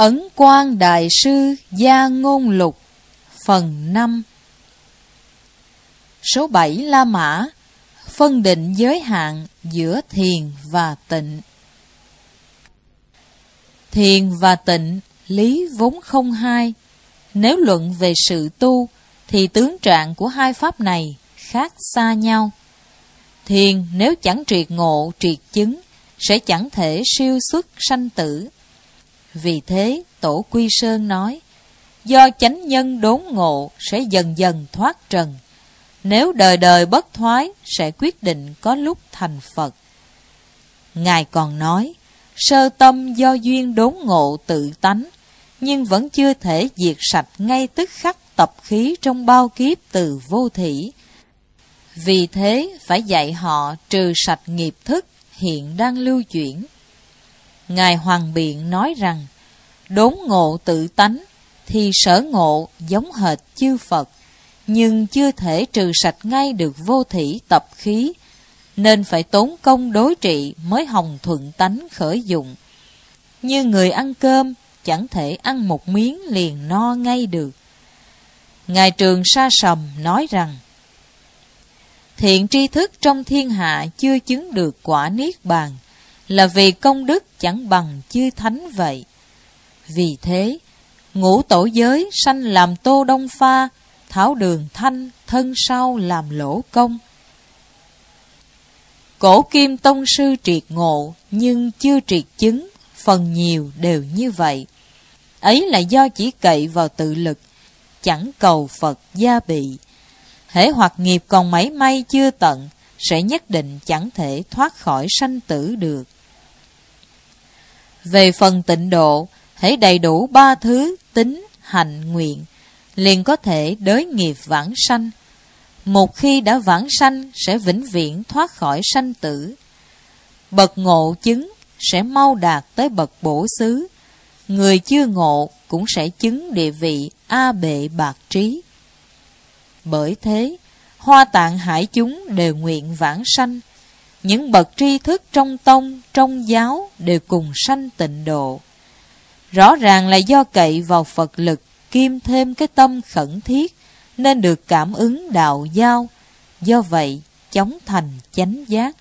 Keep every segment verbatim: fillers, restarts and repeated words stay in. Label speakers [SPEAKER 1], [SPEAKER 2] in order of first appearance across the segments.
[SPEAKER 1] Ấn Quang Đại Sư Gia Ngôn Lục Phần năm. Số bảy La Mã. Phân định giới hạn giữa thiền và tịnh. Thiền và tịnh lý vốn không hai. Nếu luận về sự tu thì tướng trạng của hai pháp này khác xa nhau. Thiền nếu chẳng triệt ngộ triệt chứng sẽ chẳng thể siêu xuất sanh tử. Vì thế Tổ Quy Sơn nói, do chánh nhân đốn ngộ sẽ dần dần thoát trần. Nếu đời đời bất thoái sẽ quyết định có lúc thành Phật. Ngài còn nói, sơ tâm do duyên đốn ngộ tự tánh, nhưng vẫn chưa thể diệt sạch ngay tức khắc tập khí trong bao kiếp từ vô thỉ. Vì thế phải dạy họ trừ sạch nghiệp thức hiện đang lưu chuyển. Ngài Hoàng Biện nói rằng, đốn ngộ tự tánh thì sở ngộ giống hệt chư Phật, nhưng chưa thể trừ sạch ngay được vô thỉ tập khí, nên phải tốn công đối trị mới hồng thuận tánh khởi dụng. Như người ăn cơm, chẳng thể ăn một miếng liền no ngay được. Ngài Trường Sa Sầm nói rằng, thiện tri thức trong thiên hạ chưa chứng được quả niết bàn, là vì công đức chẳng bằng chư thánh vậy. Vì thế, ngũ tổ giới sanh làm Tô Đông Pha, Thảo Đường Thanh thân sau làm Lỗ Công. Cổ Kim Tông Sư triệt ngộ, nhưng chưa triệt chứng, phần nhiều đều như vậy. Ấy là do chỉ cậy vào tự lực, chẳng cầu Phật gia bị. Hễ hoặc nghiệp còn mảy may chưa tận, sẽ nhất định chẳng thể thoát khỏi sanh tử được. Về phần tịnh độ, hễ đầy đủ ba thứ tín, hạnh, nguyện, liền có thể đới nghiệp vãng sanh. Một khi đã vãng sanh sẽ vĩnh viễn thoát khỏi sanh tử. Bậc ngộ chứng sẽ mau đạt tới bậc bổ xứ. Người chưa ngộ cũng sẽ chứng địa vị A Bệ Bạc Trí. Bởi thế, Hoa Tạng hải chúng đều nguyện vãng sanh. Những bậc tri thức trong tông, trong giáo đều cùng sanh tịnh độ. Rõ ràng là do cậy vào Phật lực, kim thêm cái tâm khẩn thiết, nên được cảm ứng đạo giao. Do vậy, chóng thành chánh giác.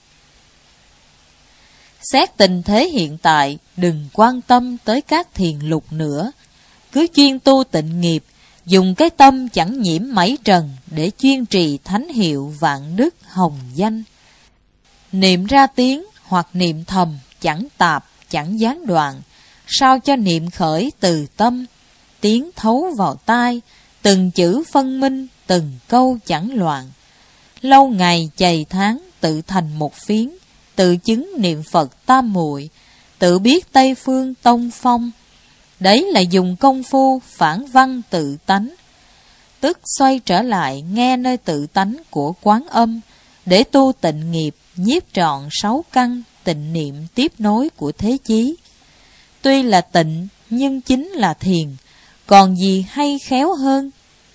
[SPEAKER 1] Xét tình thế hiện tại, đừng quan tâm tới các thiền lục nữa. Cứ chuyên tu tịnh nghiệp, dùng cái tâm chẳng nhiễm mảy trần để chuyên trì thánh hiệu vạn đức hồng danh. Niệm ra tiếng hoặc niệm thầm chẳng tạp, chẳng gián đoạn, sao cho niệm khởi từ tâm, tiếng thấu vào tai, từng chữ phân minh, từng câu chẳng loạn. Lâu ngày chày tháng tự thành một phiến, tự chứng niệm Phật tam muội, tự biết Tây Phương tông phong. Đấy là dùng công phu phản văn tự tánh. Tức xoay trở lại nghe nơi tự tánh của Quán Âm, để tu tịnh nghiệp nhiếp trọn sáu căn tịnh niệm tiếp nối của thế chí. Tuy là tịnh nhưng chính là thiền, còn gì hay khéo hơn.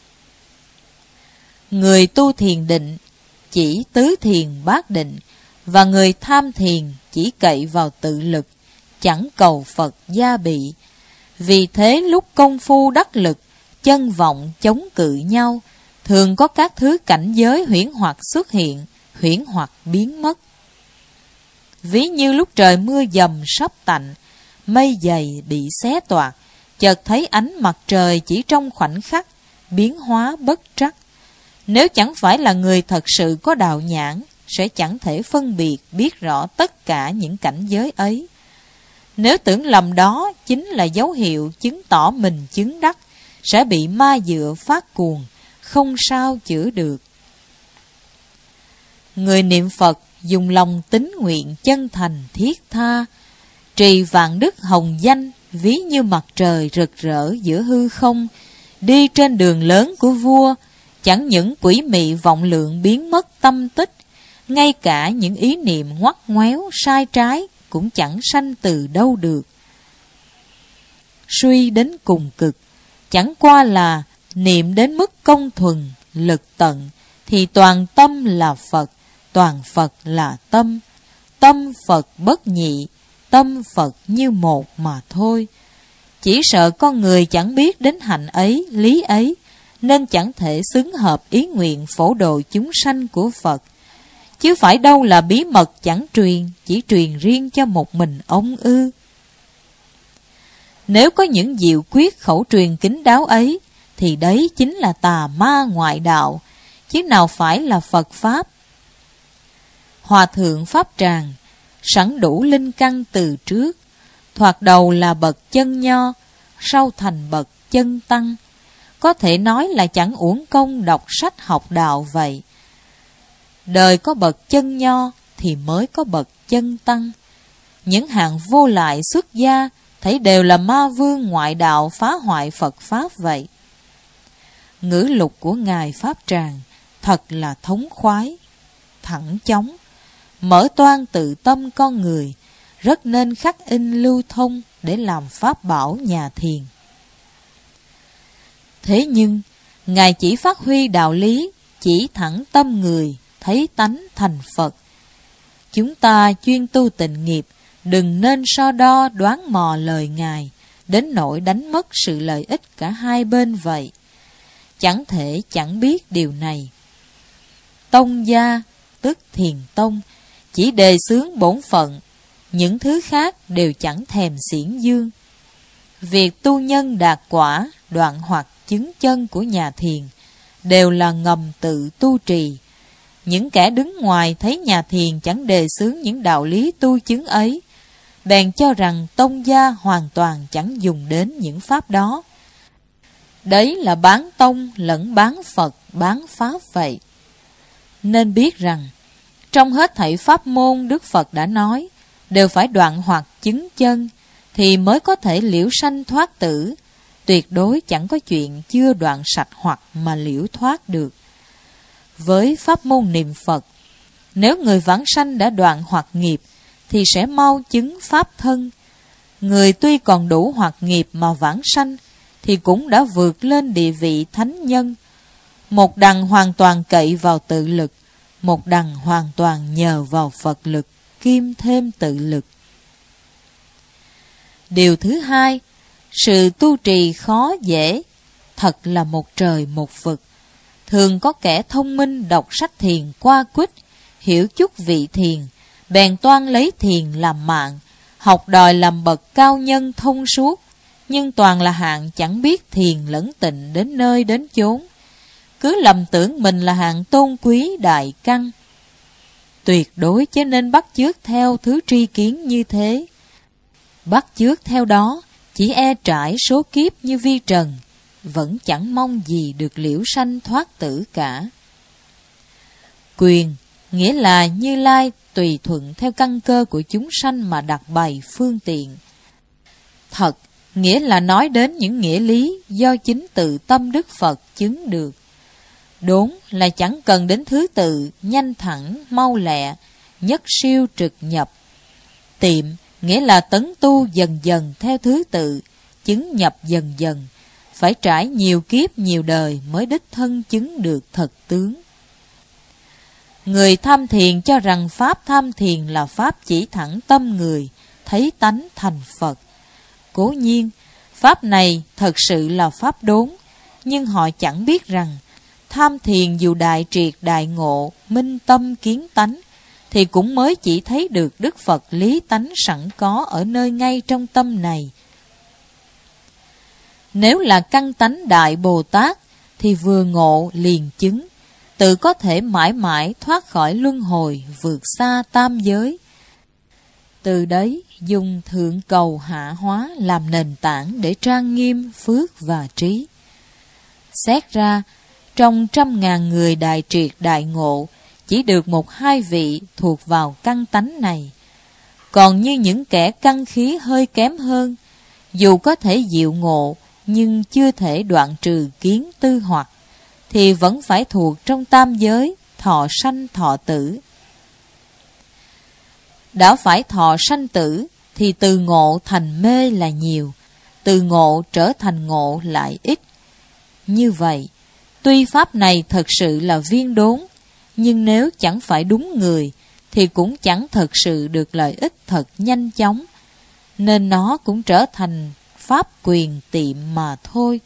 [SPEAKER 1] Người tu thiền định chỉ tứ thiền bát định, và người tham thiền chỉ cậy vào tự lực, chẳng cầu Phật gia bị. Vì thế lúc công phu đắc lực, chân vọng chống cự nhau, thường có các thứ cảnh giới huyễn hoặc xuất hiện, huyễn hoặc biến mất. Ví như lúc trời mưa dầm sắp tạnh, mây dày bị xé toạc, chợt thấy ánh mặt trời chỉ trong khoảnh khắc, biến hóa bất trắc. Nếu chẳng phải là người thật sự có đạo nhãn, sẽ chẳng thể phân biệt biết rõ tất cả những cảnh giới ấy. Nếu tưởng lầm đó chính là dấu hiệu chứng tỏ mình chứng đắc, sẽ bị ma dựa phát cuồng, không sao chữa được. Người niệm Phật dùng lòng tín nguyện chân thành thiết tha, trì vạn đức hồng danh, ví như mặt trời rực rỡ giữa hư không, đi trên đường lớn của vua, chẳng những quỷ mị vọng lượng biến mất tâm tích, ngay cả những ý niệm ngoắt ngoéo sai trái cũng chẳng sanh từ đâu được. Suy đến cùng cực, chẳng qua là niệm đến mức công thuần, lực tận, thì toàn tâm là Phật, toàn Phật là tâm. Tâm Phật bất nhị, tâm Phật như một mà thôi. chỉ sợ con người chẳng biết đến hạnh ấy, lý ấy, nên chẳng thể xứng hợp ý nguyện phổ độ chúng sanh của Phật. Chứ phải đâu là bí mật chẳng truyền, chỉ truyền riêng cho một mình ông ư. Nếu có những diệu quyết khẩu truyền kín đáo ấy, thì đấy chính là tà ma ngoại đạo, chứ nào phải là Phật Pháp. Hòa thượng Pháp Tràng sẵn đủ linh căn từ trước, thoạt đầu là bậc chân nho, sau thành bậc chân tăng. Có thể nói là chẳng uổng công đọc sách học đạo vậy. Đời có bậc chân nho thì mới có bậc chân tăng. Những hạng vô lại xuất gia thấy đều là ma vương ngoại đạo phá hoại Phật Pháp vậy. Ngữ lục của Ngài Pháp Tràng thật là thống khoái, thẳng chóng, mở toan tự tâm con người, rất nên khắc in lưu thông để làm pháp bảo nhà thiền. Thế nhưng, Ngài chỉ phát huy đạo lý, chỉ thẳng tâm người, thấy tánh thành Phật. Chúng ta chuyên tu tịnh nghiệp, đừng nên so đo đoán mò lời Ngài, đến nỗi đánh mất sự lợi ích cả hai bên vậy. Chẳng thể chẳng biết điều này. Tông gia, tức thiền tông, chỉ đề xướng bổn phận, những thứ khác đều chẳng thèm xiển dương. Việc tu nhân đạt quả, đoạn hoặc chứng chân của nhà thiền đều là ngầm tự tu trì. Những kẻ đứng ngoài thấy nhà thiền chẳng đề xướng những đạo lý tu chứng ấy, bèn cho rằng tông gia hoàn toàn chẳng dùng đến những pháp đó. Đấy là bán tông lẫn bán Phật, bán Pháp vậy. Nên biết rằng, trong hết thảy pháp môn Đức Phật đã nói, đều phải đoạn hoặc chứng chân, thì mới có thể liễu sanh thoát tử. Tuyệt đối chẳng có chuyện chưa đoạn sạch hoặc mà liễu thoát được. Với pháp môn niệm Phật, nếu người vãng sanh đã đoạn hoặc nghiệp, thì sẽ mau chứng pháp thân. Người tuy còn đủ hoặc nghiệp mà vãng sanh, thì cũng đã vượt lên địa vị thánh nhân. Một đằng hoàn toàn cậy vào tự lực, một đằng hoàn toàn nhờ vào Phật lực, kim thêm tự lực. Điều thứ hai, sự tu trì khó dễ, thật là một trời một vực. Thường có kẻ thông minh đọc sách thiền qua quýt, hiểu chút vị thiền, bèn toan lấy thiền làm mạng, học đòi làm bậc cao nhân thông suốt, nhưng toàn là hạng chẳng biết thiền lẫn tịnh đến nơi đến chốn, cứ lầm tưởng mình là hạng tôn quý đại căn. Tuyệt đối chứ nên bắt chước theo thứ tri kiến như thế. Bắt chước theo đó, chỉ e trải số kiếp như vi trần, vẫn chẳng mong gì được liễu sanh thoát tử cả. Quyền, nghĩa là Như Lai tùy thuận theo căn cơ của chúng sanh mà đặt bày phương tiện. Thật, nghĩa là nói đến những nghĩa lý do chính tự tâm Đức Phật chứng được. Đốn là chẳng cần đến thứ tự, nhanh thẳng, mau lẹ, nhất siêu trực nhập. Tiệm, nghĩa là tấn tu dần dần theo thứ tự, chứng nhập dần dần, phải trải nhiều kiếp nhiều đời mới đích thân chứng được thật tướng. Người tham thiền cho rằng pháp tham thiền là pháp chỉ thẳng tâm người, thấy tánh thành Phật. Cố nhiên, pháp này thật sự là pháp đốn, nhưng họ chẳng biết rằng tham thiền dù đại triệt đại ngộ, minh tâm kiến tánh, thì cũng mới chỉ thấy được Đức Phật lý tánh sẵn có ở nơi ngay trong tâm này. Nếu là căn tánh Đại Bồ Tát, thì vừa ngộ liền chứng, tự có thể mãi mãi thoát khỏi luân hồi, vượt xa tam giới. Từ đấy dùng thượng cầu hạ hóa làm nền tảng để trang nghiêm phước và trí. Xét ra, trong trăm ngàn người đại triệt đại ngộ, chỉ được một hai vị thuộc vào căn tánh này. Còn như những kẻ căn khí hơi kém hơn, dù có thể diệu ngộ, nhưng chưa thể đoạn trừ kiến tư hoặc, thì vẫn phải thuộc trong tam giới, thọ sanh thọ tử. Đã phải thọ sanh tử, thì từ ngộ thành mê là nhiều, từ ngộ trở thành ngộ lại ít. Như vậy, tuy pháp này thật sự là viên đốn, nhưng nếu chẳng phải đúng người, thì cũng chẳng thật sự được lợi ích thật nhanh chóng, nên nó cũng trở thành pháp quyền tiệm mà thôi.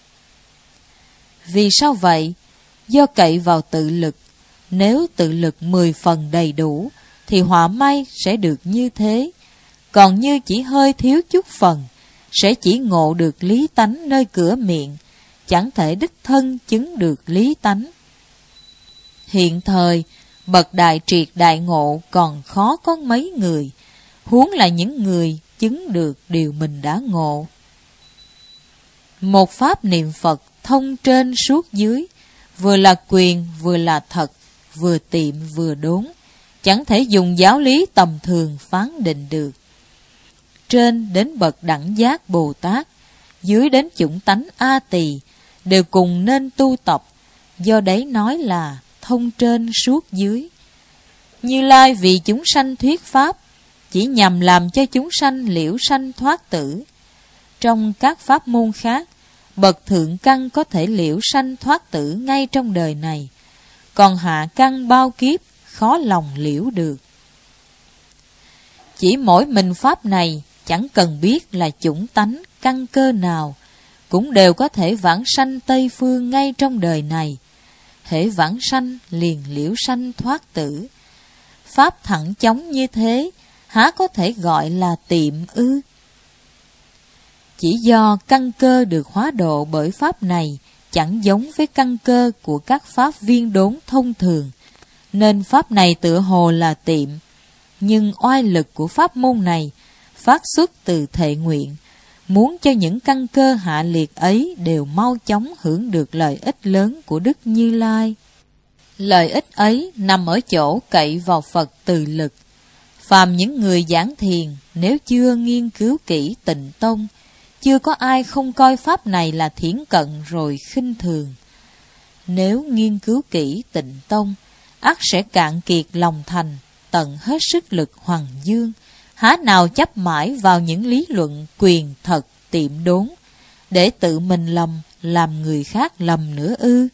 [SPEAKER 1] Vì sao vậy? Do cậy vào tự lực. Nếu tự lực mười phần đầy đủ, thì họa may sẽ được như thế. Còn như chỉ hơi thiếu chút phần, sẽ chỉ ngộ được lý tánh nơi cửa miệng, chẳng thể đích thân chứng được lý tánh. Hiện thời, bậc đại triệt đại ngộ còn khó có mấy người, huống là những người chứng được điều mình đã ngộ. Một pháp niệm Phật thông trên suốt dưới, vừa là quyền vừa là thật, vừa tiệm vừa đốn, chẳng thể dùng giáo lý tầm thường phán định được. Trên đến bậc đẳng giác Bồ Tát, dưới đến chủng tánh A Tỳ, đều cùng nên tu tập, do đấy nói là thông trên suốt dưới. Như Lai vì chúng sanh thuyết pháp, chỉ nhằm làm cho chúng sanh liễu sanh thoát tử. Trong các pháp môn khác, bậc thượng căn có thể liễu sanh thoát tử ngay trong đời này, còn hạ căn bao kiếp khó lòng liễu được. Chỉ mỗi mình pháp này chẳng cần biết là chủng tánh căn cơ nào, cũng đều có thể vãng sanh Tây Phương ngay trong đời này. Hễ vãng sanh liền liễu sanh thoát tử. Pháp thẳng chóng như thế, há có thể gọi là tiệm ư? Chỉ do căn cơ được hóa độ bởi pháp này chẳng giống với căn cơ của các pháp viên đốn thông thường, nên pháp này tựa hồ là tiệm. Nhưng oai lực của pháp môn này phát xuất từ thệ nguyện, muốn cho những căn cơ hạ liệt ấy đều mau chóng hưởng được lợi ích lớn của Đức Như Lai. Lợi ích ấy nằm ở chỗ cậy vào Phật từ lực. Phàm những người giảng thiền, nếu chưa nghiên cứu kỹ Tịnh Tông, chưa có ai không coi pháp này là thiển cận rồi khinh thường. Nếu nghiên cứu kỹ Tịnh Tông, ắt sẽ cạn kiệt lòng thành, tận hết sức lực hoằng dương, há nào chấp mãi vào những lý luận quyền thật tiệm đốn, để tự mình lầm, làm người khác lầm nữa ư?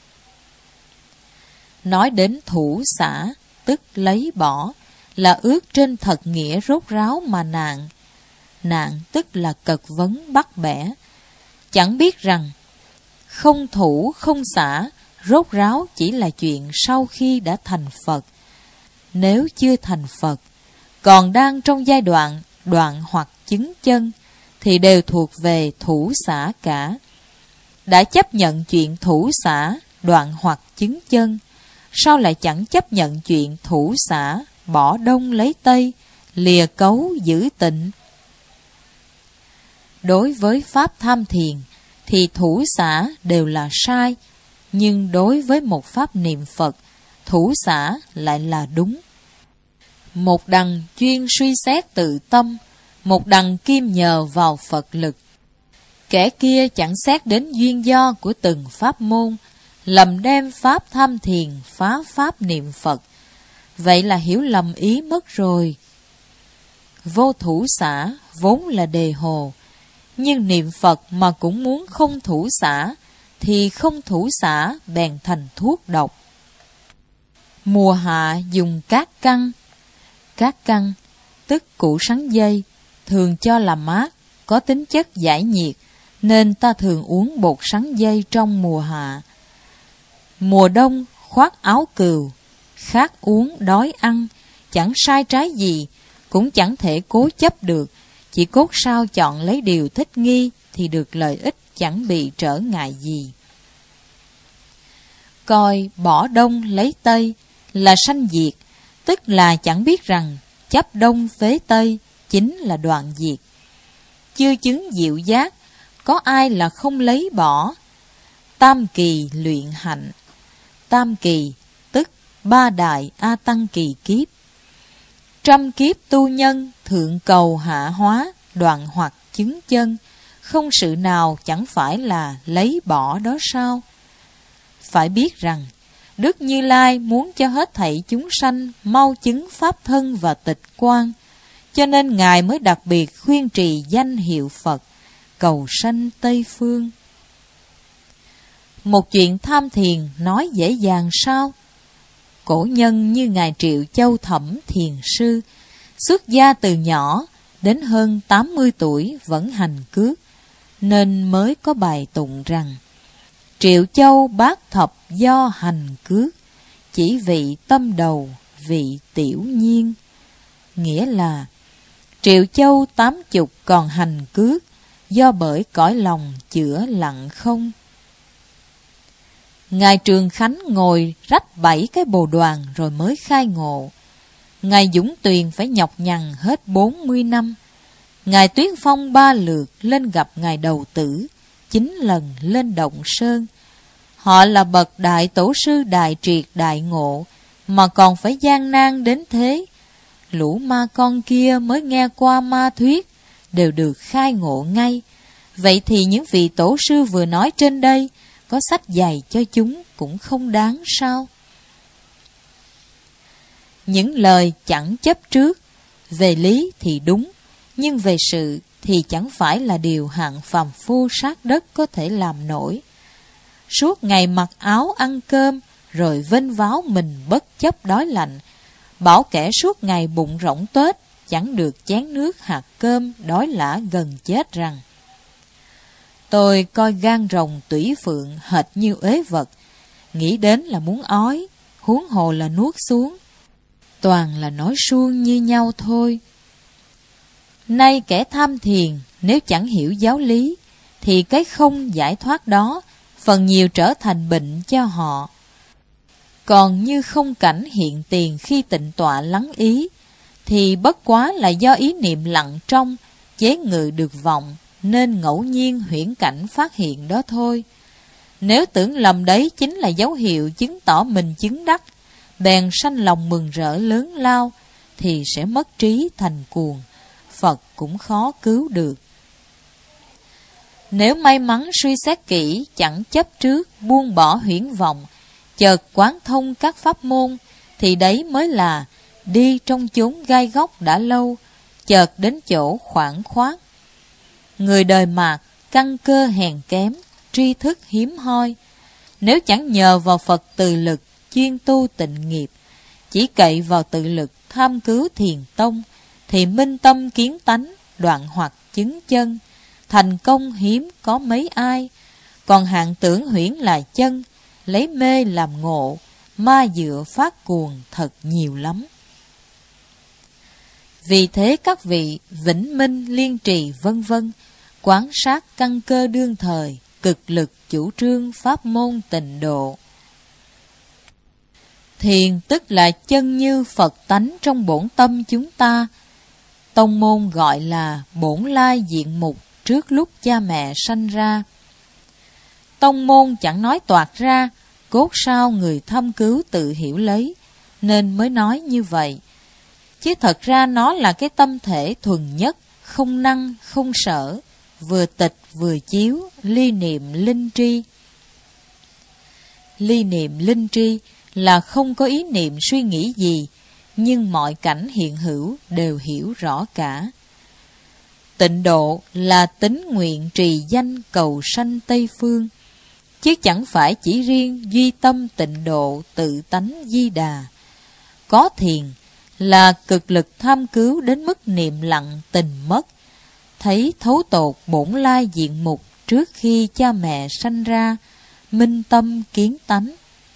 [SPEAKER 1] Nói đến thủ xả, tức lấy bỏ, là ước trên thật nghĩa rốt ráo mà nạn. Nạn tức là cật vấn bắt bẻ. Chẳng biết rằng, không thủ không xả, rốt ráo chỉ là chuyện sau khi đã thành Phật. Nếu chưa thành Phật, còn đang trong giai đoạn đoạn hoặc chứng chân, thì đều thuộc về thủ xả cả. Đã chấp nhận chuyện thủ xả, đoạn hoặc chứng chân, sao lại chẳng chấp nhận chuyện thủ xả, bỏ đông lấy tây, lìa cấu giữ tịnh? Đối với pháp tham thiền, thì thủ xả đều là sai, nhưng đối với một pháp niệm Phật, thủ xả lại là đúng. Một đằng chuyên suy xét tự tâm, một đằng kim nhờ vào Phật lực. Kẻ kia chẳng xét đến duyên do của từng pháp môn, lầm đem pháp tham thiền phá pháp niệm Phật. Vậy là hiểu lầm ý mất rồi. Vô thủ xả vốn là đề hồ, nhưng niệm Phật mà cũng muốn không thủ xả, thì không thủ xả bèn thành thuốc độc. Mùa hạ dùng cát căn. Cát căn, tức củ sắn dây, thường cho làm mát, có tính chất giải nhiệt, nên ta thường uống bột sắn dây trong mùa hạ. Mùa đông khoác áo cừu, khát uống đói ăn, chẳng sai trái gì, cũng chẳng thể cố chấp được, chỉ cốt sao chọn lấy điều thích nghi thì được lợi ích, chẳng bị trở ngại gì. Coi bỏ đông lấy tây là sanh diệt, tức là chẳng biết rằng chấp đông phế tây chính là đoạn diệt. Chưa chứng diệu giác, có ai là không lấy bỏ. Tam kỳ luyện hạnh. Tam kỳ tức ba đại A Tăng kỳ kiếp. Trăm kiếp tu nhân, thượng cầu hạ hóa, đoạn hoặc chứng chân, không sự nào chẳng phải là lấy bỏ đó sao? Phải biết rằng, Đức Như Lai muốn cho hết thảy chúng sanh mau chứng pháp thân và tịch quan, cho nên Ngài mới đặc biệt khuyên trì danh hiệu Phật, cầu sanh Tây Phương. Một chuyện tham thiền nói dễ dàng sao? Cổ nhân như Ngài Triệu Châu Thẩm Thiền Sư, xuất gia từ nhỏ, đến hơn tám mươi tuổi vẫn hành cước, nên mới có bài tụng rằng: Triệu Châu bát thập do hành cước, chỉ vị tâm đầu vị tiểu nhiên. Nghĩa là Triệu Châu tám chục còn hành cước, do bởi cõi lòng chữa lặng không. Ngài Trường Khánh ngồi rách bảy cái bồ đoàn rồi mới khai ngộ. Ngài Dũng Tuyền phải nhọc nhằn hết bốn mươi năm. Ngài Tuyến Phong ba lượt lên gặp Ngài Đầu Tử, chín lần lên Động Sơn. Họ là bậc đại tổ sư đại triệt đại ngộ, mà còn phải gian nan đến thế. Lũ ma con kia mới nghe qua ma thuyết, đều được khai ngộ ngay. Vậy thì những vị tổ sư vừa nói trên đây, có sách dạy cho chúng cũng không đáng sao? Những lời chẳng chấp trước, về lý thì đúng, nhưng về sự thì chẳng phải là điều hạng phàm phu sát đất có thể làm nổi. Suốt ngày mặc áo ăn cơm, rồi vênh váo mình bất chấp đói lạnh, bảo kẻ suốt ngày bụng rỗng tuếch, chẳng được chén nước hạt cơm, đói lả gần chết rằng: Tôi coi gan rồng tủy phượng hệt như ế vật, nghĩ đến là muốn ói, huống hồ là nuốt xuống. Toàn là nói suông như nhau thôi. Nay kẻ tham thiền, nếu chẳng hiểu giáo lý, thì cái không giải thoát đó phần nhiều trở thành bệnh cho họ. Còn như không cảnh hiện tiền khi tịnh tọa lắng ý, thì bất quá là do ý niệm lặng trong, chế ngự được vọng, nên ngẫu nhiên huyễn cảnh phát hiện đó thôi. Nếu tưởng lầm đấy chính là dấu hiệu chứng tỏ mình chứng đắc, bèn sanh lòng mừng rỡ lớn lao, thì sẽ mất trí thành cuồng, Phật cũng khó cứu được. Nếu may mắn suy xét kỹ, chẳng chấp trước, buông bỏ huyễn vọng, chợt quán thông các pháp môn, thì đấy mới là đi trong chốn gai góc đã lâu, chợt đến chỗ khoảng khoát. Người đời mạt, căn cơ hèn kém, tri thức hiếm hoi. Nếu chẳng nhờ vào Phật từ lực, chuyên tu tịnh nghiệp, chỉ cậy vào tự lực tham cứu thiền tông, thì minh tâm kiến tánh, đoạn hoặc chứng chân, thành công hiếm có mấy ai. Còn hạng tưởng huyễn là chân, lấy mê làm ngộ, ma dựa phát cuồng thật nhiều lắm. Vì thế các vị vĩnh minh liên trì vân vân, quán sát căn cơ đương thời, cực lực chủ trương pháp môn tịnh độ. Thiền tức là chân như Phật tánh trong bổn tâm chúng ta. Tông môn gọi là bổn lai diện mục trước lúc cha mẹ sanh ra. Tông môn chẳng nói toạc ra, cốt sao người thâm cứu tự hiểu lấy, nên mới nói như vậy. Chứ thật ra nó là cái tâm thể thuần nhất, không năng, không sở, vừa tịch vừa chiếu, ly niệm linh tri. Ly niệm linh tri là không có ý niệm suy nghĩ gì, nhưng mọi cảnh hiện hữu đều hiểu rõ cả. Tịnh độ là tín nguyện trì danh cầu sanh Tây Phương, chứ chẳng phải chỉ riêng duy tâm tịnh độ tự tánh di đà. Có thiền là cực lực tham cứu đến mức niệm lặng tình mất, thấy thấu tột bổn lai diện mục trước khi cha mẹ sanh ra, minh tâm kiến tánh.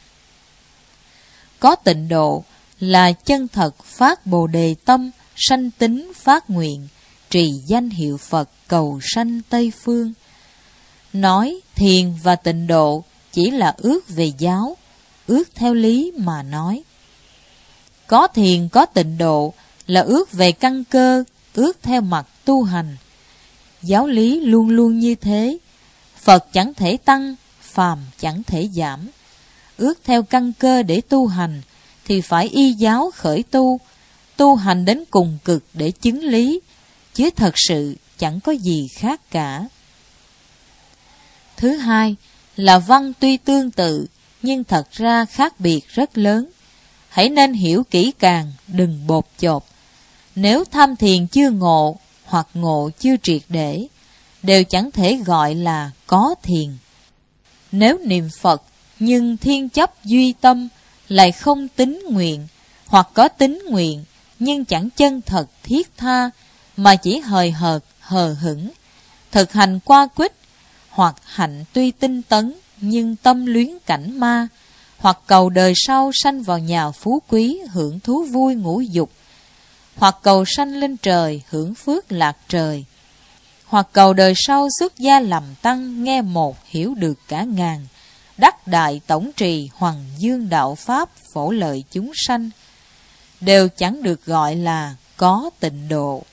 [SPEAKER 1] Có tịnh độ là chân thật phát bồ đề tâm, sanh tính phát nguyện, trì danh hiệu Phật cầu sanh Tây Phương. Nói thiền và tịnh độ chỉ là ước về giáo, ước theo lý mà nói. Có thiền có tịnh độ là ước về căn cơ, ước theo mặt tu hành. Giáo lý luôn luôn như thế, Phật chẳng thể tăng, phàm chẳng thể giảm. Ước theo căn cơ để tu hành, thì phải y giáo khởi tu, tu hành đến cùng cực để chứng lý, chứ thật sự chẳng có gì khác cả. Thứ hai là văn tuy tương tự, nhưng thật ra khác biệt rất lớn. Hãy nên hiểu kỹ càng, đừng bột chộp. Nếu tham thiền chưa ngộ, hoặc ngộ chưa triệt để, đều chẳng thể gọi là có thiền. Nếu niệm Phật, nhưng thiên chấp duy tâm, lại không tín nguyện, hoặc có tín nguyện, nhưng chẳng chân thật thiết tha, mà chỉ hời hợt, hờ hững, thực hành qua quýt, hoặc hạnh tuy tinh tấn nhưng tâm luyến cảnh ma, hoặc cầu đời sau sanh vào nhà phú quý hưởng thú vui ngũ dục, hoặc cầu sanh lên trời hưởng phước lạc trời, hoặc cầu đời sau xuất gia làm tăng nghe một hiểu được cả ngàn, đắc đại tổng trì hoằng dương đạo pháp phổ lợi chúng sanh, đều chẳng được gọi là có tịnh độ.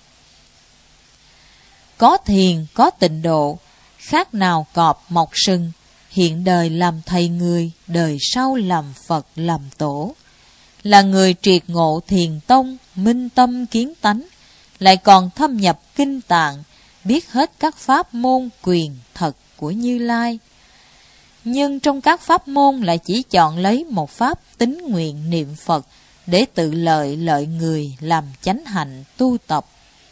[SPEAKER 1] Có thiền, có tịnh độ, khác nào cọp mọc sừng, hiện đời làm thầy người, đời sau làm Phật làm tổ. Là người triệt ngộ thiền tông, minh tâm kiến tánh, lại còn thâm nhập kinh tạng, biết hết các pháp môn quyền thật của Như Lai. Nhưng trong các pháp môn lại chỉ chọn lấy một pháp tín nguyện niệm Phật để tự lợi lợi người làm chánh hạnh tu tập.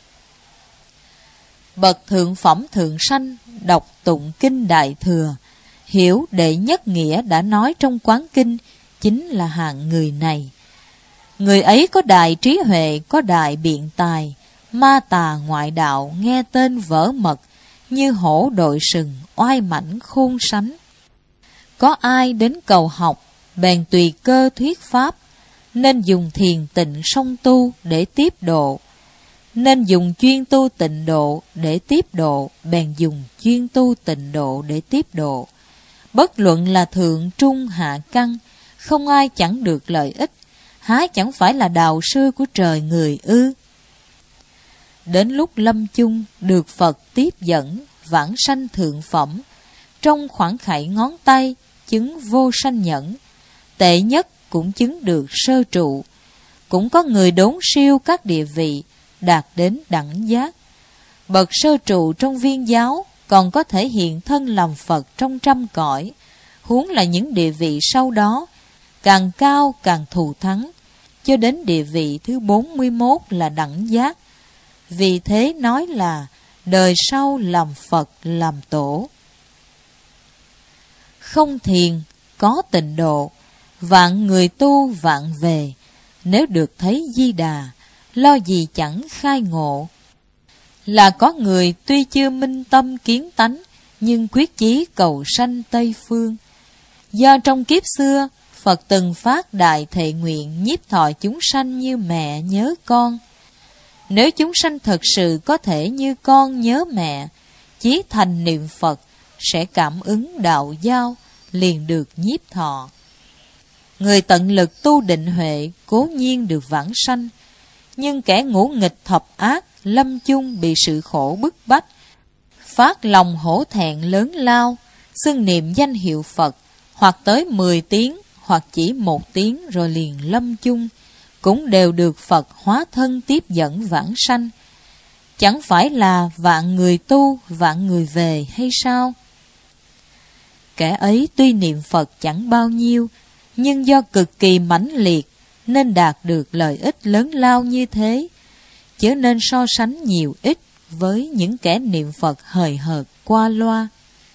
[SPEAKER 1] Bậc thượng phẩm thượng sanh đọc tụng kinh Đại Thừa, hiểu đệ nhất nghĩa đã nói trong quán kinh, chính là hạng người này. Người ấy có đại trí huệ, có đại biện tài, ma tà ngoại đạo nghe tên vỡ mật, như hổ đội sừng oai mãnh khôn sánh. Có ai đến cầu học, bèn tùy cơ thuyết pháp, nên dùng thiền tịnh song tu để tiếp độ. Nên dùng chuyên tu tịnh độ để tiếp độ, bèn dùng chuyên tu tịnh độ để tiếp độ. Bất luận là thượng trung hạ căn, không ai chẳng được lợi ích, há chẳng phải là đạo sư của trời người ư? Đến lúc lâm chung, được Phật tiếp dẫn, vãng sanh thượng phẩm, trong khoảng khải ngón tay, chứng vô sanh nhẫn, tệ nhất cũng chứng được sơ trụ. Cũng có người đốn siêu các địa vị, đạt đến đẳng giác. Bậc sơ trụ trong viên giáo còn có thể hiện thân làm Phật trong trăm cõi, huống là những địa vị sau đó, càng cao càng thù thắng, cho đến địa vị thứ bốn mươi mốt là đẳng giác. Vì thế nói là đời sau làm Phật làm tổ. Không thiền, có tịnh độ, vạn người tu vạn về, nếu được thấy Di Đà, lo gì chẳng khai ngộ. Là có người tuy chưa minh tâm kiến tánh, nhưng quyết chí cầu sanh Tây Phương. Do trong kiếp xưa, Phật từng phát đại thệ nguyện nhiếp thọ chúng sanh như mẹ nhớ con. Nếu chúng sanh thật sự có thể như con nhớ mẹ, chí thành niệm Phật, sẽ cảm ứng đạo giao, liền được nhiếp thọ. Người tận lực tu định huệ, cố nhiên được vãng sanh, nhưng kẻ ngũ nghịch thập ác, lâm chung bị sự khổ bức bách, phát lòng hổ thẹn lớn lao, xưng niệm danh hiệu Phật, hoặc tới mười tiếng, hoặc chỉ một tiếng rồi liền lâm chung, cũng đều được Phật hóa thân tiếp dẫn vãng sanh. Chẳng phải là vạn người tu, vạn người về hay sao? Kẻ ấy tuy niệm Phật chẳng bao nhiêu, nhưng do cực kỳ mãnh liệt, nên đạt được lợi ích lớn lao như thế, chớ nên so sánh nhiều ít với những kẻ niệm Phật hời hợt qua loa.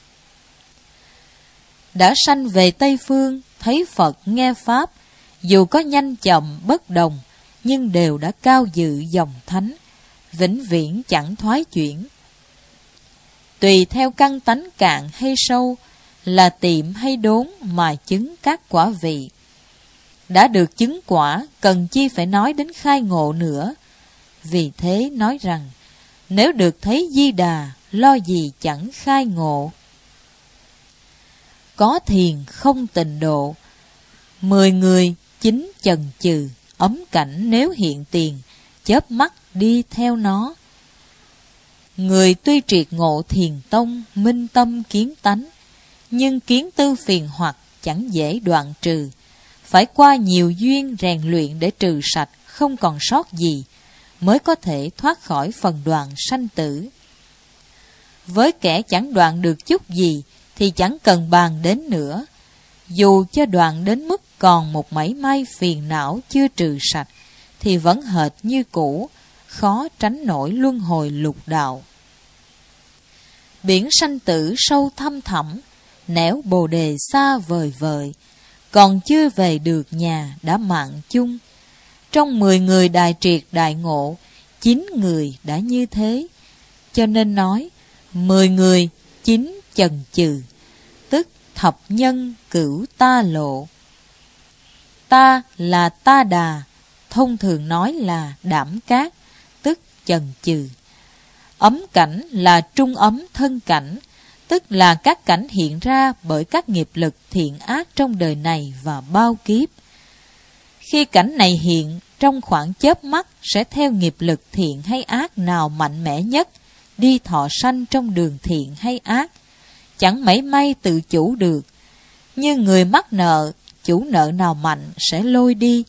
[SPEAKER 1] Đã sanh về Tây Phương, thấy Phật nghe Pháp, dù có nhanh chậm bất đồng, nhưng đều đã cao dự dòng thánh, vĩnh viễn chẳng thoái chuyển. Tùy theo căn tánh cạn hay sâu, là tiệm hay đốn mà chứng các quả vị. Đã được chứng quả, cần chi phải nói đến khai ngộ nữa. Vì thế nói rằng, nếu được thấy Di Đà, lo gì chẳng khai ngộ. Có thiền không tịnh độ, mười người chính chần chừ, ấm cảnh nếu hiện tiền, chớp mắt đi theo nó. Người tuy triệt ngộ thiền tông, minh tâm kiến tánh, nhưng kiến tư phiền hoặc chẳng dễ đoạn trừ, phải qua nhiều duyên rèn luyện để trừ sạch, không còn sót gì, mới có thể thoát khỏi phần đoạn sanh tử. Với kẻ chẳng đoạn được chút gì, thì chẳng cần bàn đến nữa. Dù cho đoạn đến mức còn một mảy may phiền não chưa trừ sạch, thì vẫn hệt như cũ, khó tránh nổi luân hồi lục đạo. Biển sanh tử sâu thăm thẳm, nẻo bồ đề xa vời vợi, còn chưa về được nhà đã mạng chung. Trong mười người đại triệt đại ngộ, chín người đã như thế, cho nên nói mười người chín chần chừ, tức thập nhân cửu ta lộ. Ta là ta đà, thông thường nói là đảm cát, tức chần chừ. Ấm cảnh là trung ấm thân cảnh, tức là các cảnh hiện ra bởi các nghiệp lực thiện ác trong đời này và bao kiếp. Khi cảnh này hiện, trong khoảng chớp mắt sẽ theo nghiệp lực thiện hay ác nào mạnh mẽ nhất, đi thọ sanh trong đường thiện hay ác, chẳng mảy may tự chủ được. Như người mắc nợ, chủ nợ nào mạnh sẽ lôi đi.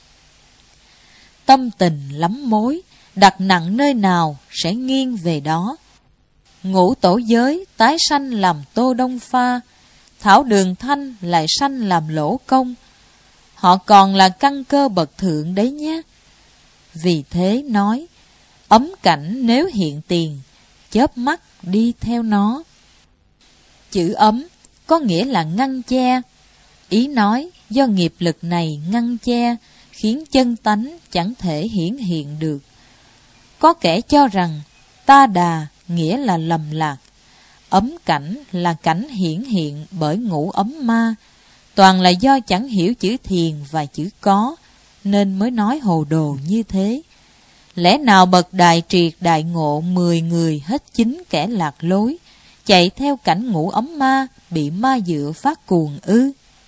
[SPEAKER 1] Tâm tình lắm mối, đặt nặng nơi nào sẽ nghiêng về đó. Ngũ tổ giới tái sanh làm tô đông pha, thảo đường thanh lại sanh làm lỗ công. Họ còn là căn cơ bậc thượng đấy nhé. Vì thế nói, ấm cảnh nếu hiện tiền, chớp mắt đi theo nó. Chữ ấm có nghĩa là ngăn che. Ý nói do nghiệp lực này ngăn che, khiến chân tánh chẳng thể hiển hiện được. Có kẻ cho rằng ta đà nghĩa là lầm lạc, ấm cảnh là cảnh hiển hiện bởi ngũ ấm ma, toàn là do chẳng hiểu chữ thiền và chữ có, nên mới nói hồ đồ như thế. Lẽ nào bậc đại triệt đại ngộ mười người hết chín kẻ lạc lối, chạy theo cảnh ngũ ấm ma, bị ma dựa phát cuồng ư?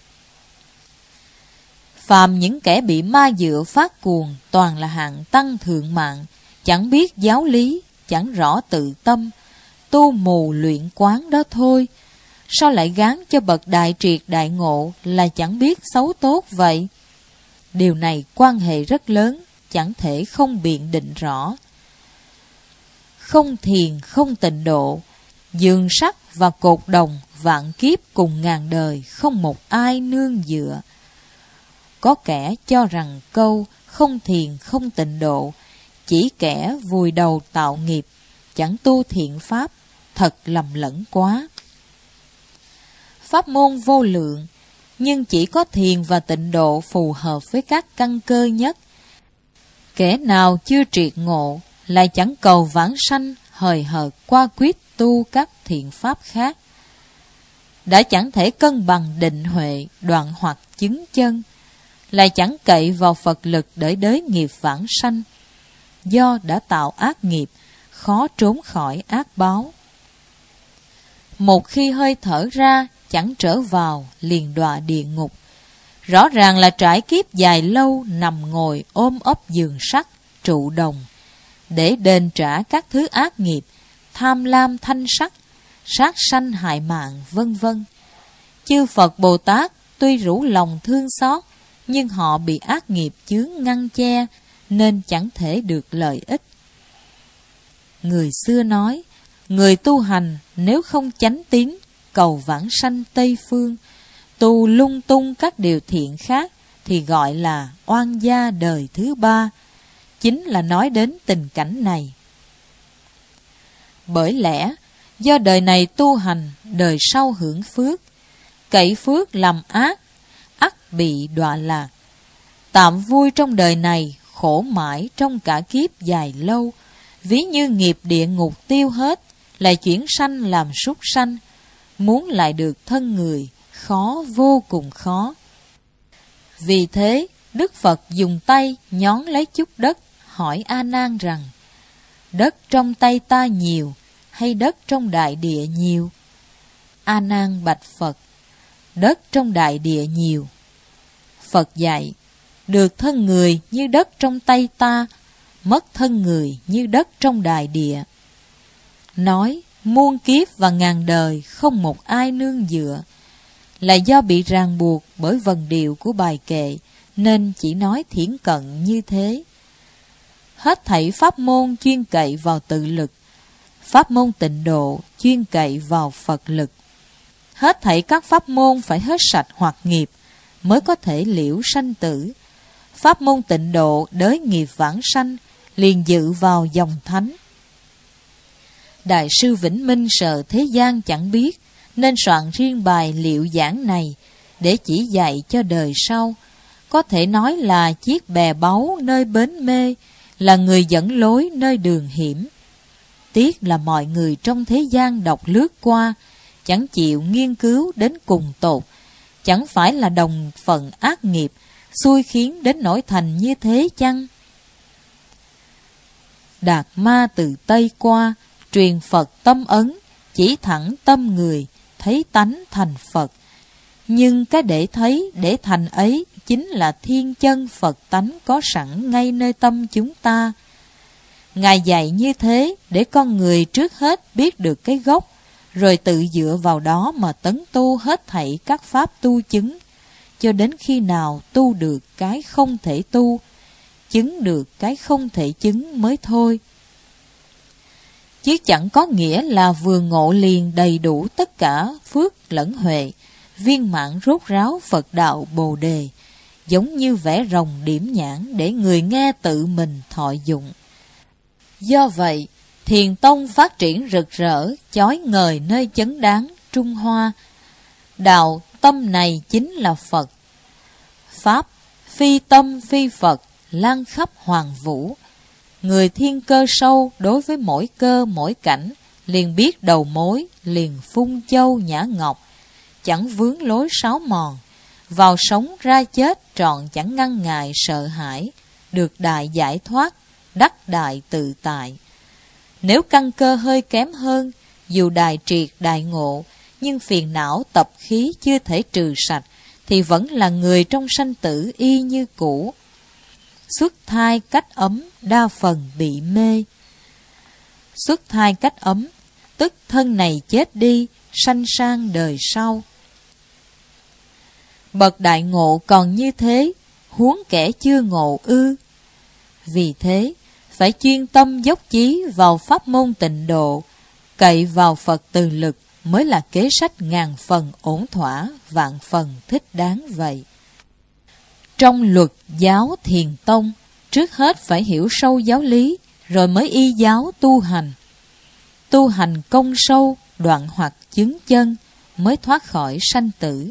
[SPEAKER 1] Phàm những kẻ bị ma dựa phát cuồng toàn là hạng tăng thượng mạng, chẳng biết giáo lý, chẳng rõ tự tâm, tu mù luyện quán đó thôi. Sao lại gán cho bậc đại triệt đại ngộ là chẳng biết xấu tốt vậy? Điều này quan hệ rất lớn, chẳng thể không biện định rõ. Không thiền, không tịnh độ, giường sắt và cột đồng, vạn kiếp cùng ngàn đời, không một ai nương dựa. Có kẻ cho rằng câu không thiền, không tịnh độ chỉ kẻ vùi đầu tạo nghiệp, chẳng tu thiện pháp, thật lầm lẫn quá. Pháp môn vô lượng, nhưng chỉ có thiền và tịnh độ phù hợp với các căn cơ nhất. Kẻ nào chưa triệt ngộ, lại chẳng cầu vãng sanh, hời hợt qua quyết tu các thiện pháp khác. Đã chẳng thể cân bằng định huệ, đoạn hoặc chứng chân, lại chẳng cậy vào Phật lực để đới nghiệp vãng sanh. Do đã tạo ác nghiệp, khó trốn khỏi ác báo. Một khi hơi thở ra, chẳng trở vào, liền đọa địa ngục. Rõ ràng là trải kiếp dài lâu nằm ngồi ôm ấp giường sắt, trụ đồng, để đền trả các thứ ác nghiệp, tham lam thanh sắc, sát sanh hại mạng, vân vân. Chư Phật Bồ Tát tuy rủ lòng thương xót, nhưng họ bị ác nghiệp chướng ngăn che, nên chẳng thể được lợi ích. Người xưa nói, người tu hành nếu không chánh tín, cầu vãng sanh Tây Phương, tu lung tung các điều thiện khác, thì gọi là oan gia đời thứ ba, chính là nói đến tình cảnh này. Bởi lẽ, do đời này tu hành, đời sau hưởng phước, cậy phước làm ác, ắt bị đọa lạc. Tạm vui trong đời này, khổ mãi trong cả kiếp dài lâu, ví như nghiệp địa ngục tiêu hết, lại chuyển sanh làm súc sanh, muốn lại được thân người, khó vô cùng khó. Vì thế, Đức Phật dùng tay nhón lấy chút đất, hỏi A Nan rằng: đất trong tay ta nhiều, hay đất trong đại địa nhiều? A Nan bạch Phật: đất trong đại địa nhiều. Phật dạy: được thân người như đất trong tay ta, mất thân người như đất trong đại địa. Nói muôn kiếp và ngàn đời không một ai nương dựa, là do bị ràng buộc bởi vần điệu của bài kệ, nên chỉ nói thiển cận như thế. Hết thảy pháp môn chuyên cậy vào tự lực, pháp môn tịnh độ chuyên cậy vào Phật lực. Hết thảy các pháp môn phải hết sạch hoặc nghiệp, mới có thể liễu sanh tử. Pháp môn tịnh độ đới nghiệp vãng sanh, liền dự vào dòng thánh. Đại sư Vĩnh Minh sợ thế gian chẳng biết, nên soạn riêng bài liệu giảng này, để chỉ dạy cho đời sau. Có thể nói là chiếc bè báu nơi bến mê, là người dẫn lối nơi đường hiểm. Tiếc là mọi người trong thế gian đọc lướt qua, chẳng chịu nghiên cứu đến cùng tột, chẳng phải là đồng phận ác nghiệp, xui khiến đến nỗi thành như thế chăng? Đạt Ma từ Tây qua, truyền Phật tâm ấn, chỉ thẳng tâm người, thấy tánh thành Phật. Nhưng cái để thấy, để thành ấy, chính là thiên chân Phật tánh có sẵn ngay nơi tâm chúng ta. Ngài dạy như thế để con người trước hết biết được cái gốc, rồi tự dựa vào đó mà tấn tu hết thảy các pháp tu chứng, cho đến khi nào tu được cái không thể tu, chứng được cái không thể chứng mới thôi. Chứ chẳng có nghĩa là vừa ngộ liền đầy đủ tất cả phước lẫn huệ, viên mãn rốt ráo Phật đạo Bồ Đề, giống như vẽ rồng điểm nhãn để người nghe tự mình thọ dụng. Do vậy, Thiền tông phát triển rực rỡ, chói ngời nơi chấn đáng Trung Hoa. Đạo tâm này chính là Phật. Pháp phi tâm phi Phật, lan khắp hoàng vũ. Người thiên cơ sâu đối với mỗi cơ mỗi cảnh, liền biết đầu mối, liền phun châu nhã ngọc, chẳng vướng lối sáo mòn. Vào sống ra chết trọn chẳng ngăn ngại sợ hãi, được đại giải thoát, đắc đại tự tại. Nếu căn cơ hơi kém hơn, dù đại triệt đại ngộ, nhưng phiền não tập khí chưa thể trừ sạch, thì vẫn là người trong sanh tử y như cũ. Xuất thai cách ấm, đa phần bị mê. Xuất thai cách ấm, tức thân này chết đi, sanh sang đời sau. Bậc đại ngộ còn như thế, huống kẻ chưa ngộ ư. Vì thế, phải chuyên tâm dốc chí vào pháp môn tịnh độ, cậy vào Phật từ lực mới là kế sách ngàn phần ổn thỏa, vạn phần thích đáng vậy. Trong luật giáo Thiền tông, trước hết phải hiểu sâu giáo lý, rồi mới y giáo tu hành. Tu hành công sâu, đoạn hoặc chứng chân, mới thoát khỏi sanh tử.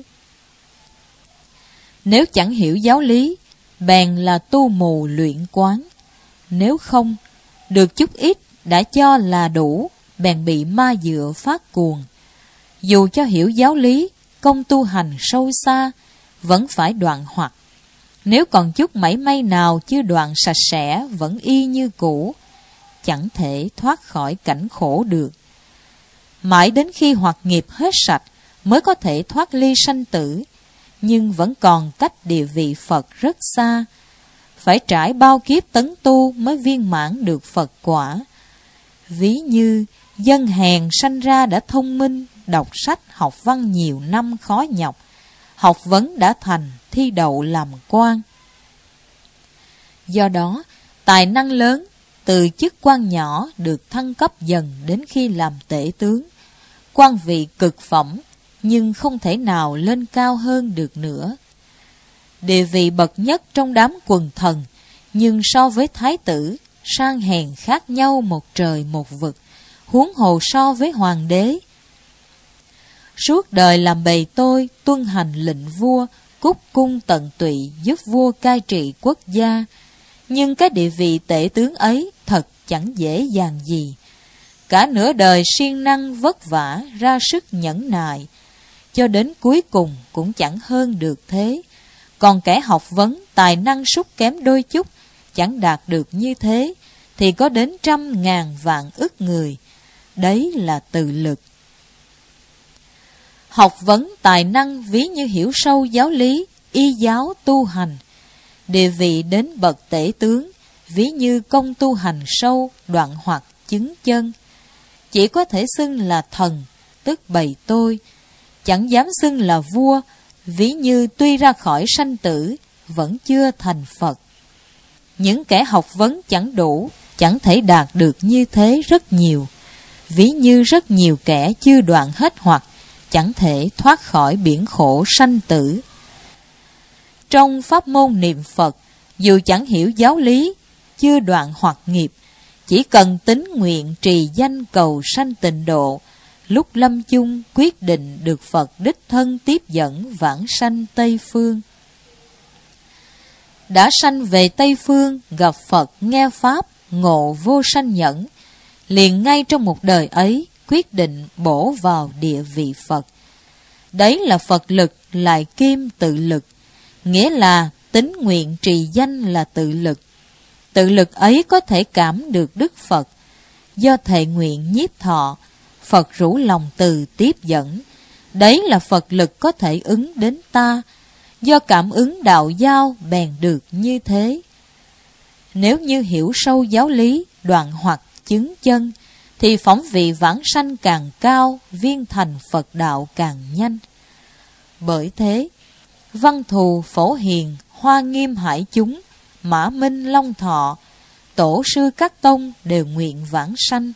[SPEAKER 1] Nếu chẳng hiểu giáo lý, bèn là tu mù luyện quán. Nếu không, được chút ít đã cho là đủ, bèn bị ma dựa phát cuồng. Dù cho hiểu giáo lý, công tu hành sâu xa, vẫn phải đoạn hoặc. Nếu còn chút mảy may nào chưa đoạn sạch sẽ, vẫn y như cũ, chẳng thể thoát khỏi cảnh khổ được. Mãi đến khi hoặc nghiệp hết sạch, mới có thể thoát ly sanh tử, nhưng vẫn còn cách địa vị Phật rất xa. Phải trải bao kiếp tấn tu mới viên mãn được Phật quả. Ví như dân hèn sanh ra đã thông minh, đọc sách học văn nhiều năm khó nhọc, học vấn đã thành, thi đậu làm quan. Do đó, tài năng lớn, từ chức quan nhỏ được thăng cấp dần đến khi làm tể tướng. Quan vị cực phẩm, nhưng không thể nào lên cao hơn được nữa. Địa vị bậc nhất trong đám quần thần, nhưng so với thái tử, sang hèn khác nhau một trời một vực, huống hồ so với hoàng đế. Suốt đời làm bầy tôi, tuân hành lệnh vua, cúc cung tận tụy giúp vua cai trị quốc gia. Nhưng cái địa vị tể tướng ấy thật chẳng dễ dàng gì. Cả nửa đời siêng năng vất vả, ra sức nhẫn nại, cho đến cuối cùng cũng chẳng hơn được thế. Còn kẻ học vấn, tài năng sút kém đôi chút, chẳng đạt được như thế, thì có đến trăm ngàn vạn ức người. Đấy là tự lực. Học vấn tài năng ví như hiểu sâu giáo lý, y giáo tu hành. Địa vị đến bậc tể tướng, ví như công tu hành sâu, đoạn hoặc chứng chân. Chỉ có thể xưng là thần, tức bầy tôi, chẳng dám xưng là vua, ví như tuy ra khỏi sanh tử, vẫn chưa thành Phật. Những kẻ học vấn chẳng đủ, chẳng thể đạt được như thế rất nhiều, ví như rất nhiều kẻ chưa đoạn hết hoặc, chẳng thể thoát khỏi biển khổ sanh tử. Trong pháp môn niệm Phật, dù chẳng hiểu giáo lý, chưa đoạn hoặc nghiệp, chỉ cần tín nguyện trì danh cầu sanh tịnh độ, lúc lâm chung quyết định được Phật đích thân tiếp dẫn vãng sanh Tây Phương. đã sanh về Tây Phương, gặp Phật nghe Pháp, ngộ vô sanh nhẫn, liền ngay trong một đời ấy quyết định bổ vào địa vị Phật. Đấy là Phật lực lại kim tự lực, nghĩa là tín nguyện trì danh là tự lực. Tự lực ấy có thể cảm được Đức Phật. Do thệ nguyện nhiếp thọ, Phật rủ lòng từ tiếp dẫn. Đấy là Phật lực có thể ứng đến ta. Do cảm ứng đạo giao bèn được như thế. Nếu như hiểu sâu giáo lý, đoạn hoặc chứng chân, thì phóng vị vãng sanh càng cao, viên thành Phật đạo càng nhanh. Bởi thế, Văn Thù, Phổ Hiền, Hoa Nghiêm Hải chúng, Mã Minh, Long Thọ, tổ sư các tông đều nguyện vãng sanh.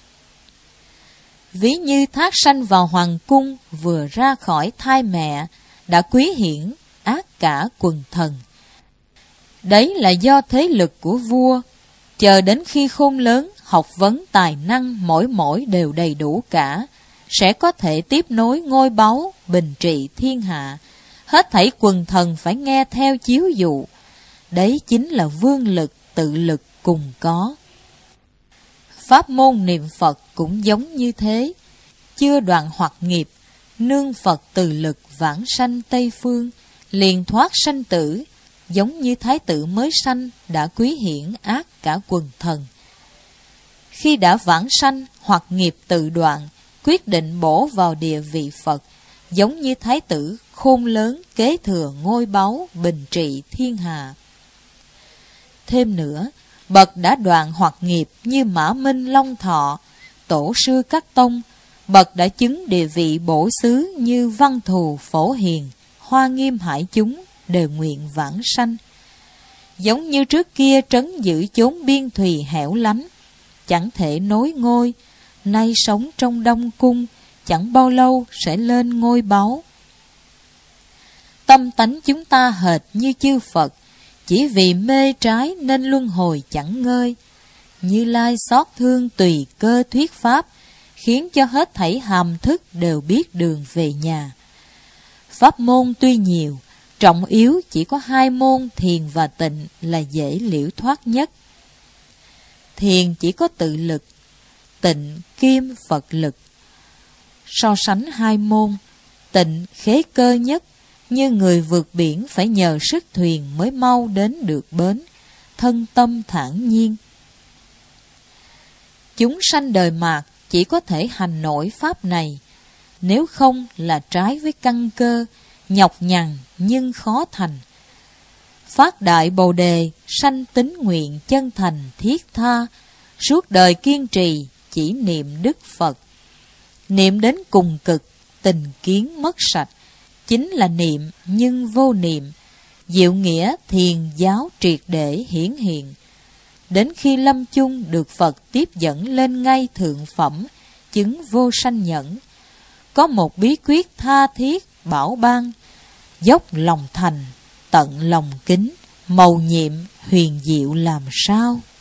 [SPEAKER 1] Ví như thác sanh vào hoàng cung, vừa ra khỏi thai mẹ, đã quý hiển ác cả quần thần. Đấy là do thế lực của vua, chờ đến khi khôn lớn, học vấn tài năng mỗi mỗi đều đầy đủ cả, sẽ có thể tiếp nối ngôi báu, bình trị thiên hạ. Hết thảy quần thần phải nghe theo chiếu dụ. Đấy chính là vương lực, tự lực cùng có. Pháp môn niệm Phật cũng giống như thế. Chưa đoạn hoặc nghiệp, nương Phật từ lực vãng sanh Tây Phương, liền thoát sanh tử, giống như thái tử mới sanh đã quý hiển ác cả quần thần. Khi đã vãng sanh hoặc nghiệp tự đoạn, quyết định bổ vào địa vị Phật, giống như thái tử khôn lớn kế thừa ngôi báu bình trị thiên hạ. Thêm nữa, bậc đã đoạn hoặc nghiệp như Mã Minh, Long Thọ, tổ sư các tông, bậc đã chứng địa vị bổ xứ như Văn Thù, Phổ Hiền, Hoa Nghiêm Hải chúng đều nguyện vãng sanh. Giống như trước kia trấn giữ chốn biên thùy hẻo lánh, chẳng thể nối ngôi, nay sống trong Đông Cung, chẳng bao lâu sẽ lên ngôi báu. Tâm tánh chúng ta hệt như chư Phật, chỉ vì mê trái nên luân hồi chẳng ngơi. Như Lai xót thương tùy cơ thuyết pháp, khiến cho hết thảy hàm thức đều biết đường về nhà. Pháp môn tuy nhiều, trọng yếu chỉ có hai môn thiền và tịnh là dễ liễu thoát nhất. Thiền chỉ có tự lực, tịnh kim Phật lực. So sánh hai môn, tịnh khế cơ nhất, như người vượt biển phải nhờ sức thuyền mới mau đến được bến, thân tâm thản nhiên. Chúng sanh đời mạt chỉ có thể hành nổi pháp này, nếu không là trái với căn cơ, nhọc nhằn nhưng khó thành. Phát đại Bồ đề, sanh tín nguyện chân thành thiết tha, suốt đời kiên trì chỉ niệm Đức Phật. Niệm đến cùng cực, tình kiến mất sạch, chính là niệm nhưng vô niệm, diệu nghĩa thiền giáo triệt để hiển hiện. Đến khi lâm chung được Phật tiếp dẫn lên ngay thượng phẩm, chứng vô sanh nhẫn. Có một bí quyết tha thiết bảo ban, dốc lòng thành, tận lòng kính, mầu nhiệm huyền diệu làm sao.